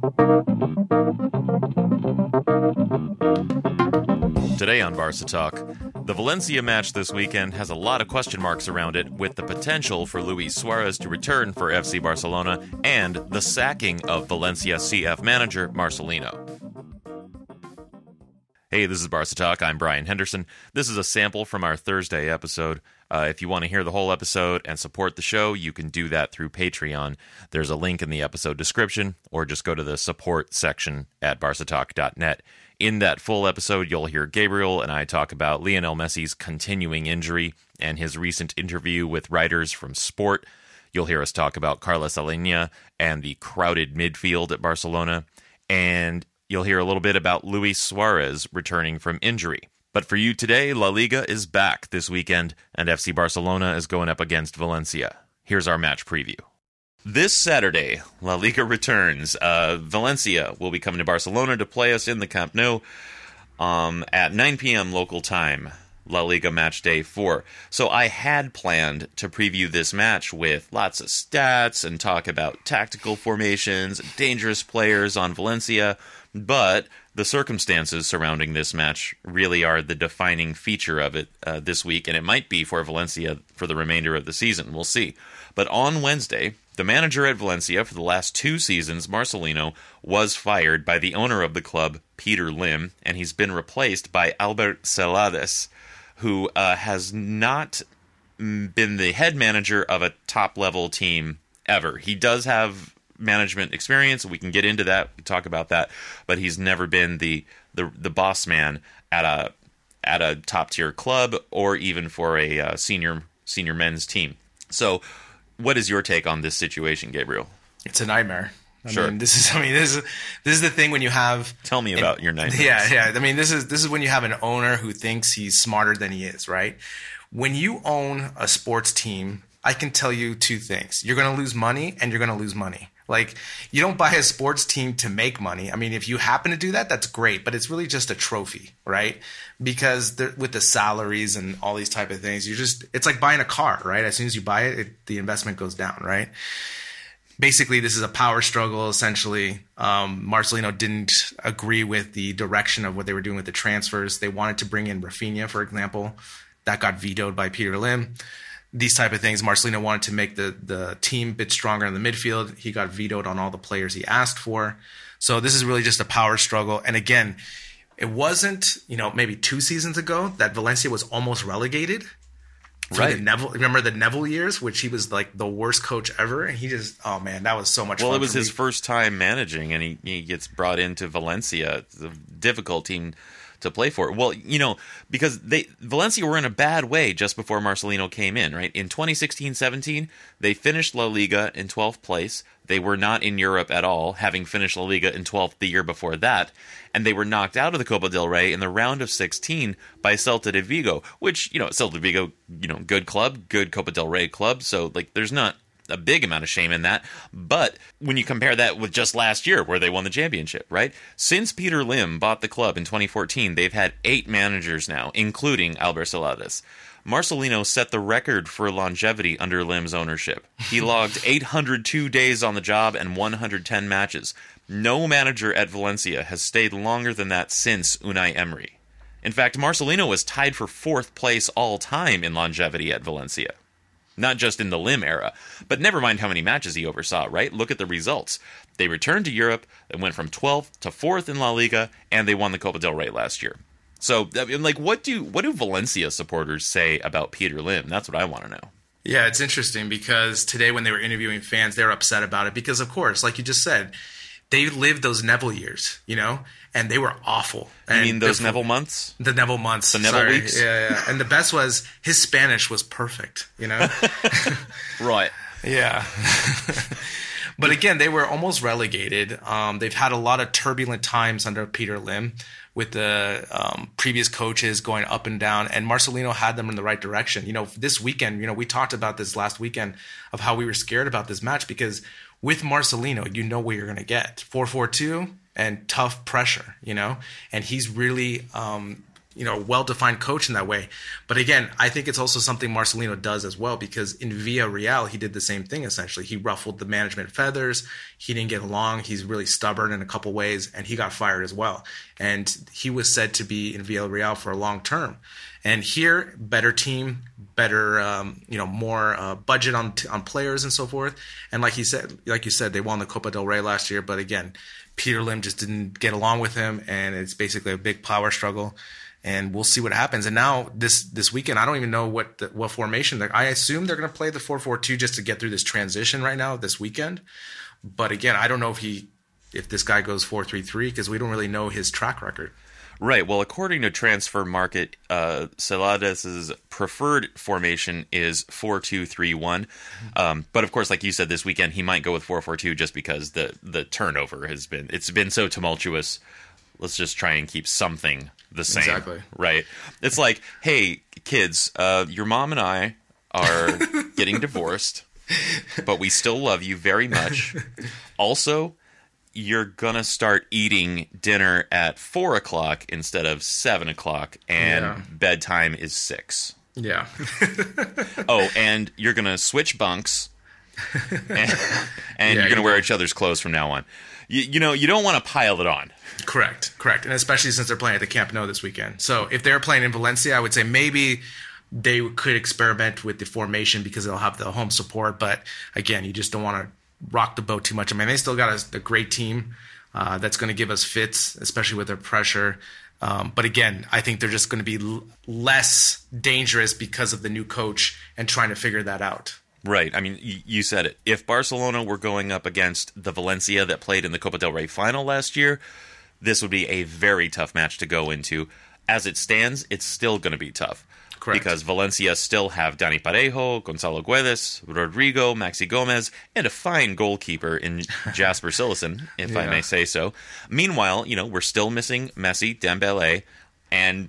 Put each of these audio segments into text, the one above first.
Today on Barca Talk, the Valencia match this weekend has a lot of question marks around it, with the potential for Luis Suarez to return for FC Barcelona and the sacking of Valencia CF manager Marcelino. Hey, this is Barca Talk. I'm Brian Henderson. This is a sample from our Thursday episode. If you want to hear the whole episode and support the show, you can do that through Patreon. There's a link in the episode description, or just go to the support section at barcatalk.net. In that full episode, you'll hear Gabriel and I talk about Lionel Messi's continuing injury and his recent interview with writers from Sport. You'll hear us talk about Carlos Aleñá and the crowded midfield at Barcelona. And you'll hear a little bit about Luis Suarez returning from injury. But for you today, La Liga is back this weekend, and FC Barcelona is going up against Valencia. Here's our match preview. This Saturday, La Liga returns. Valencia will be coming to Barcelona to play us in the Camp Nou at 9 p.m. local time, La Liga match day 4. So I had planned to preview this match with lots of stats and talk about tactical formations, dangerous players on Valencia, but the circumstances surrounding this match really are the defining feature of it this week, and it might be for Valencia for the remainder of the season. We'll see. But on Wednesday, the manager at Valencia for the last 2 seasons, Marcelino, was fired by the owner of the club, Peter Lim, and he's been replaced by Albert Celades, who has not been the head manager of a top-level team ever. He does have management experience. We can get into that, talk about that, but he's never been the boss man at a top-tier club or even for a senior men's team. So what is your take on this situation, Gabriel? It's a nightmare. Sure. This is the thing when you have. Tell me about your nightmares. Yeah. I mean, this is when you have an owner who thinks he's smarter than he is, right? When you own a sports team, I can tell you 2 things: you're going to lose money, and you're going to lose money. Like, you don't buy a sports team to make money. I mean, if you happen to do that, that's great, but it's really just a trophy, right? Because with the salaries and all these type of things, it's like buying a car, right? As soon as you buy it, the investment goes down, right? Basically, this is a power struggle, essentially. Marcelino didn't agree with the direction of what they were doing with the transfers. They wanted to bring in Rafinha, for example. That got vetoed by Peter Lim. These type of things. Marcelino wanted to make the team a bit stronger in the midfield. He got vetoed on all the players he asked for. So this is really just a power struggle. And again, it wasn't, maybe 2 seasons ago that Valencia was almost relegated. Right. Remember the Neville years, which he was like the worst coach ever. And he just, oh man, that was so much fun. Well, it was his first time managing, and he gets brought into Valencia. It's a difficult team to play for. Well, because Valencia were in a bad way just before Marcelino came in, right? In 2016-17, they finished La Liga in 12th place. They were not in Europe at all, having finished La Liga in 12th the year before that. And they were knocked out of the Copa del Rey in the round of 16 by Celta de Vigo, which, Celta de Vigo, good club, good Copa del Rey club. So, there's not a big amount of shame in that. But when you compare that with just last year where they won the championship, right? Since Peter Lim bought the club in 2014, they've had 8 managers now, including Albert Celades. Marcelino set the record for longevity under Lim's ownership. He logged 802 days on the job and 110 matches. No manager at Valencia has stayed longer than that since Unai Emery. In fact, Marcelino was tied for 4th place all time in longevity at Valencia. Not just in the Lim era, but never mind how many matches he oversaw, right? Look at the results. They returned to Europe, and went from 12th to 4th in La Liga, and they won the Copa del Rey last year. So, what do Valencia supporters say about Peter Lim? That's what I want to know. Yeah, it's interesting because today when they were interviewing fans, they were upset about it because, of course, like you just said, they lived those Neville years, and they were awful. You mean those Neville months? The Neville months. The Neville weeks? Yeah. And the best was his Spanish was perfect, Right. Yeah. But again, they were almost relegated. They've had a lot of turbulent times under Peter Lim with the previous coaches going up and down, and Marcelino had them in the right direction. This weekend, we talked about this last weekend of how we were scared about this match because with Marcelino, you know what you're going to get. 4-4-2 and tough pressure, and he's really well-defined coach in that way. But again, I think it's also something Marcelino does as well, because in Villarreal, he did the same thing, essentially. He ruffled the management feathers. He didn't get along. He's really stubborn in a couple ways, and he got fired as well. And he was said to be in Villarreal for a long term. And here, better team, better, more budget on players and so forth. And like you said, they won the Copa del Rey last year. But again, Peter Lim just didn't get along with him, and it's basically a big power struggle. And we'll see what happens. And now this weekend, I don't even know what formation. I assume they're going to play the 4-4-2 just to get through this transition right now this weekend. But again, I don't know if this guy goes 4-3-3, because we don't really know his track record. Right. Well, according to Transfer Market, Celades' preferred formation is 4-2-3-1. But of course, like you said, this weekend he might go with 4-4-2 just because the turnover it's been so tumultuous. Let's just try and keep something the same. Exactly. Right. It's like, hey, kids, your mom and I are getting divorced, but we still love you very much. Also, you're going to start eating dinner at 4 o'clock instead of 7 o'clock, and bedtime is 6. Yeah. Oh, and you're going to switch bunks, and you're going to wear each other's clothes from now on. You don't want to pile it on. Correct. And especially since they're playing at the Camp Nou this weekend. So if they're playing in Valencia, I would say maybe they could experiment with the formation because they'll have the home support. But again, you just don't want to rock the boat too much. I mean, they still got a great team that's going to give us fits, especially with their pressure. But again, I think they're just going to be less dangerous because of the new coach and trying to figure that out. Right. I mean, you said it. If Barcelona were going up against the Valencia that played in the Copa del Rey final last year, this would be a very tough match to go into. As it stands, it's still going to be tough. Correct. Because Valencia still have Dani Parejo, Gonzalo Guedes, Rodrigo, Maxi Gomez, and a fine goalkeeper in Jasper Cillessen, if I may say so. Meanwhile, we're still missing Messi, Dembele, and,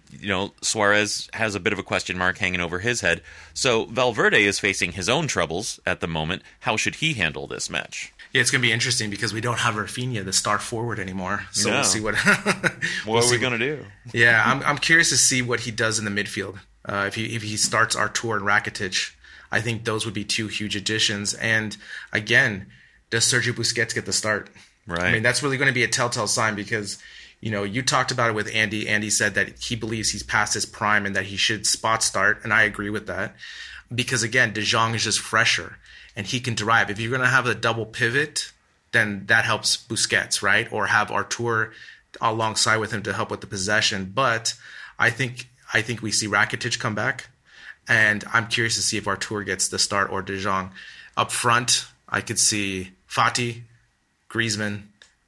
Suarez has a bit of a question mark hanging over his head. So Valverde is facing his own troubles at the moment. How should he handle this match? Yeah, it's going to be interesting because we don't have Rafinha, the star forward, anymore. So we'll see what what are we going to do? Yeah, I'm curious to see what he does in the midfield. If he starts Artur and Rakitic, I think those would be two huge additions. And again, does Sergio Busquets get the start? Right. I mean, that's really going to be a telltale sign because you talked about it with Andy. Andy said that he believes he's past his prime and that he should spot start, and I agree with that. Because again, De Jong is just fresher and he can drive. If you're going to have a double pivot, then that helps Busquets, right? Or have Artur alongside with him to help with the possession. But I think we see Rakitic come back, and I'm curious to see if Artur gets the start or De Jong. Up front, I could see Fati, Griezmann,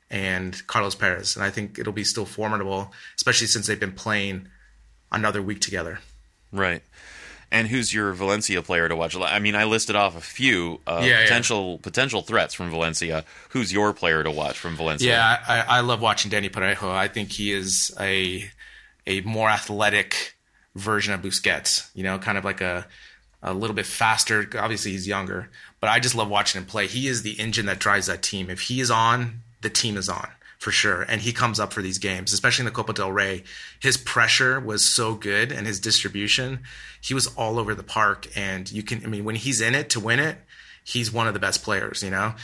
and Carlos Perez. And I think it'll be still formidable, especially since they've been playing another week together. Right. And who's your Valencia player to watch? I mean, I listed off a few potential threats from Valencia. Who's your player to watch from Valencia? Yeah, I love watching Dani Parejo. I think he is a more athletic version of Busquets, kind of like a little bit faster. Obviously, he's younger, but I just love watching him play. He is the engine that drives that team. If he is on, the team is on for sure. And he comes up for these games, especially in the Copa del Rey. His pressure was so good and his distribution, he was all over the park. And when he's in it to win it, he's one of the best players,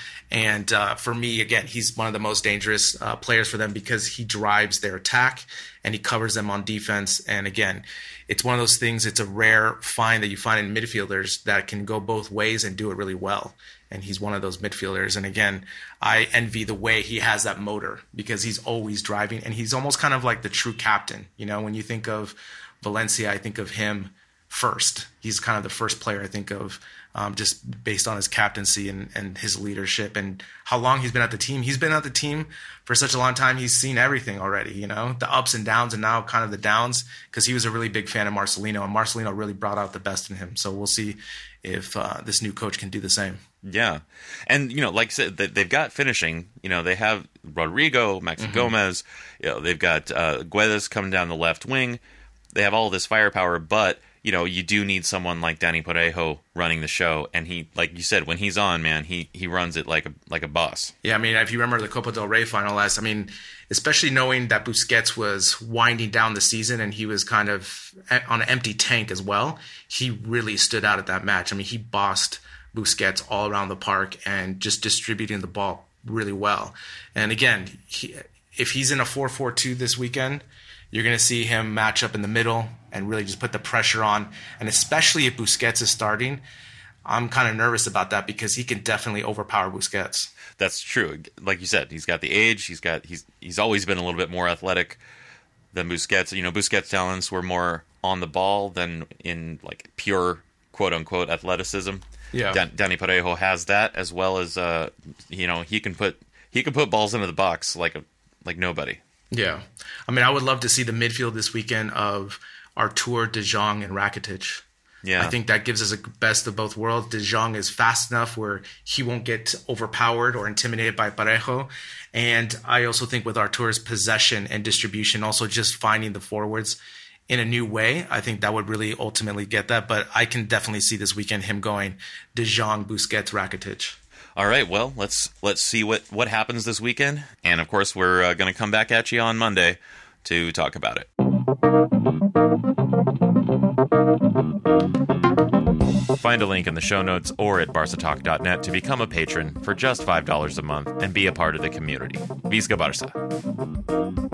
And for me, again, he's one of the most dangerous players for them because he drives their attack and he covers them on defense. And again, it's one of those things, it's a rare find that you find in midfielders that can go both ways and do it really well. And he's one of those midfielders. And again, I envy the way he has that motor because he's always driving and he's almost kind of like the true captain. When you think of Valencia, I think of him first. He's kind of the first player I think of just based on his captaincy and his leadership and how long he's been at the team. He's been at the team for such a long time. He's seen everything already, the ups and downs and now kind of the downs because he was a really big fan of Marcelino and Marcelino really brought out the best in him. So we'll see if this new coach can do the same. Yeah. And, like I said, they've got finishing. They have Rodrigo, Maxi Gomez. They've got Guedes coming down the left wing. They have all this firepower, but you do need someone like Danny Parejo running the show, and he, like you said, when he's on, man, he runs it like a boss. Yeah, I mean, if you remember the Copa del Rey final especially knowing that Busquets was winding down the season and he was kind of on an empty tank as well, he really stood out at that match. I mean, he bossed Busquets all around the park and just distributing the ball really well. And again, if he's in a 4-4-2 this weekend, you're going to see him match up in the middle and really just put the pressure on. And especially if Busquets is starting, I'm kind of nervous about that because he can definitely overpower Busquets. That's true. Like you said, he's got the age. He's always been a little bit more athletic than Busquets. Busquets' talents were more on the ball than in like pure quote unquote athleticism. Yeah, Danny Parejo has that, as well as he can put balls into the box like nobody. Yeah. I mean, I would love to see the midfield this weekend of Artur, De Jong, and Rakitic. Yeah. I think that gives us a best of both worlds. De Jong is fast enough where he won't get overpowered or intimidated by Parejo. And I also think with Artur's possession and distribution, also just finding the forwards in a new way, I think that would really ultimately get that. But I can definitely see this weekend him going De Jong, Busquets, Rakitic. All right, well, let's see what happens this weekend. And, of course, we're going to come back at you on Monday to talk about it. Find a link in the show notes or at barcatalk.net to become a patron for just $5 a month and be a part of the community. Visca Barca.